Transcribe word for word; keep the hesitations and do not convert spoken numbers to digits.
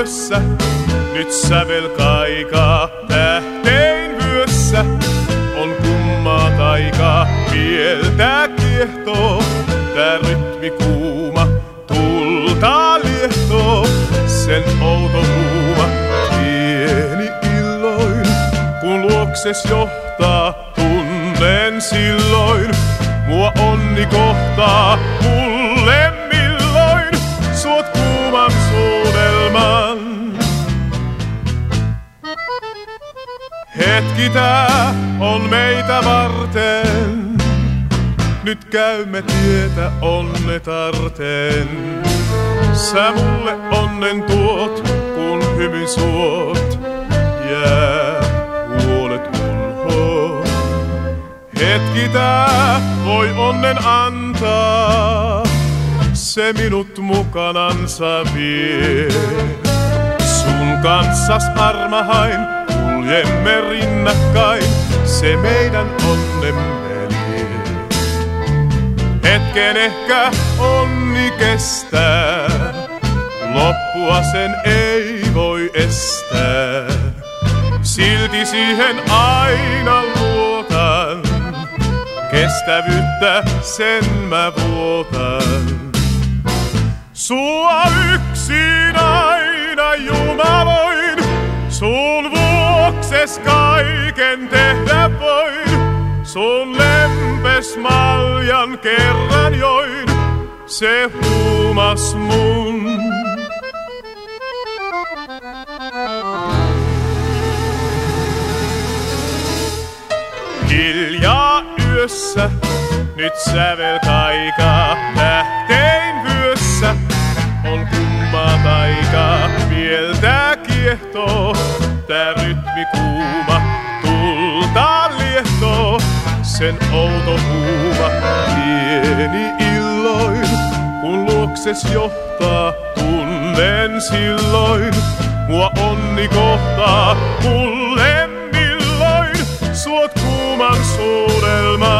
yössä, nyt sävel kaikaa tähtein vyössä. On kummaa taikaa, mieltä kiehtoo, tää rytmi kuuma, tulta liehtoo. Sen outo huuma, pieni illoin, kun luokses johtaa, tunnen silloin. Mua onni kohtaa, mulle milloin, suot kuuman suudelman. Hetki tää on meitä varten, nyt käymme tietä onnetarten. Sä mulle onnen tuot, kun hymyn suot, jää huolet unhoon. Hetki tää voi onnen antaa, se minut mukanansa vie. Sun kanssas armahain, kuljemme rinnakkain, se meidän onnemme lie. Hetken ehkä onni kestää, loppua sen ei voi estää. Silti siihen aina luotan, kestävyyttä sen mä vuotan. Sua yksin aina jumaloin, sun vuokses kaiken tehdä voin. Sun lempes maljan kerran join, se huumas mun. Hiljaa yössä, nyt sävel kaikaa, tähtein vyössä. On kummaa taikaa, mieltä kiehtoo, tää rytmi kuuma, tulta liehtoo. Sen outo huuma, pieni illoin, kun luokses johtaa, tunnen silloin. Mua onni kohtaa, mulle milloin, suot kuuman suudelman.